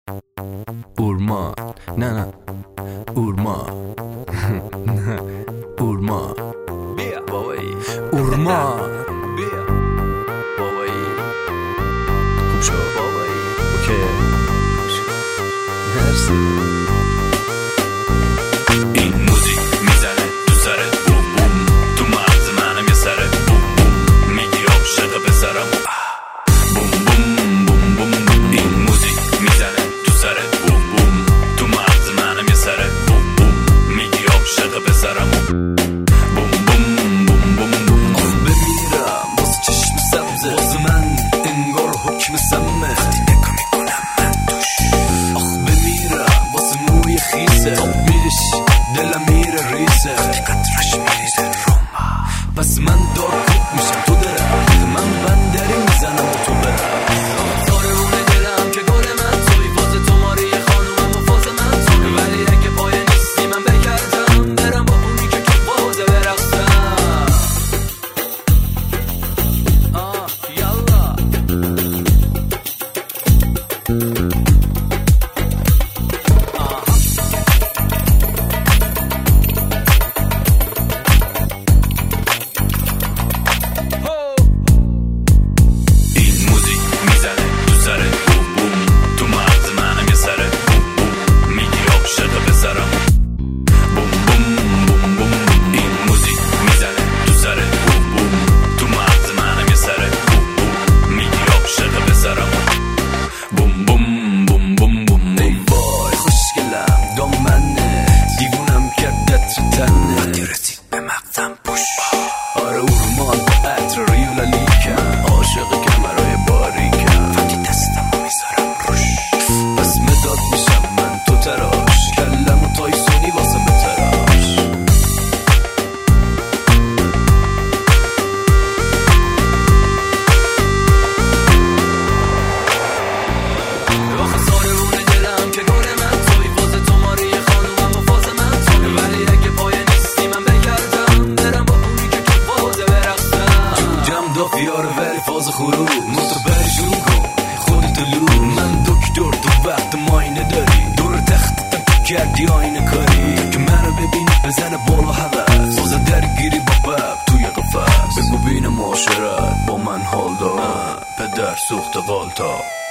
اورمان نه اورمان نه اورمان بیا بابایی اورمان بیا بابایی خوب شو بابایی اوکی مرسی. این موزیک میزنه تو سرت بوم بوم، تو مغز منم یه سره بوم بوم، میگی عاشق پسرم بوم بوم بوم بوم بوم. این موزیک میزنه تو سرت بوم بوم، تو مغز منم یه سره بوم بوم، میگی عاشق پسرم بوم بوم بوم بوم بوم. آخ بمیرم واسه چشم سبزه، واسه من انگار حکم سمه، وقتی نگاه میکنم من توش. آخ بمیرم واسه موی خیسه، آب میرش دلم میره ریسه، وقتی قطرش میریزه روما. پس من دارکوب میشم تو درخت، من بندری میزنم و تو برم. زارمون دلم که گل من توی، فاز تو ماری خانومم و فاز من توی، ولی اگه پای نیستی من بگردم برم با اونی که فازه برقصم. یالا فاز خروج مطربه شروع کن خودت لو، من دکتر تو وقت ماینه داری، دور تختتم تو کردی آینه کاری، که منو ببینی بزنه بالا هوس، فاز درگیری با بب توی قفص، بگو بین معاشرت با من حال دار، پدر سوخت قالتا.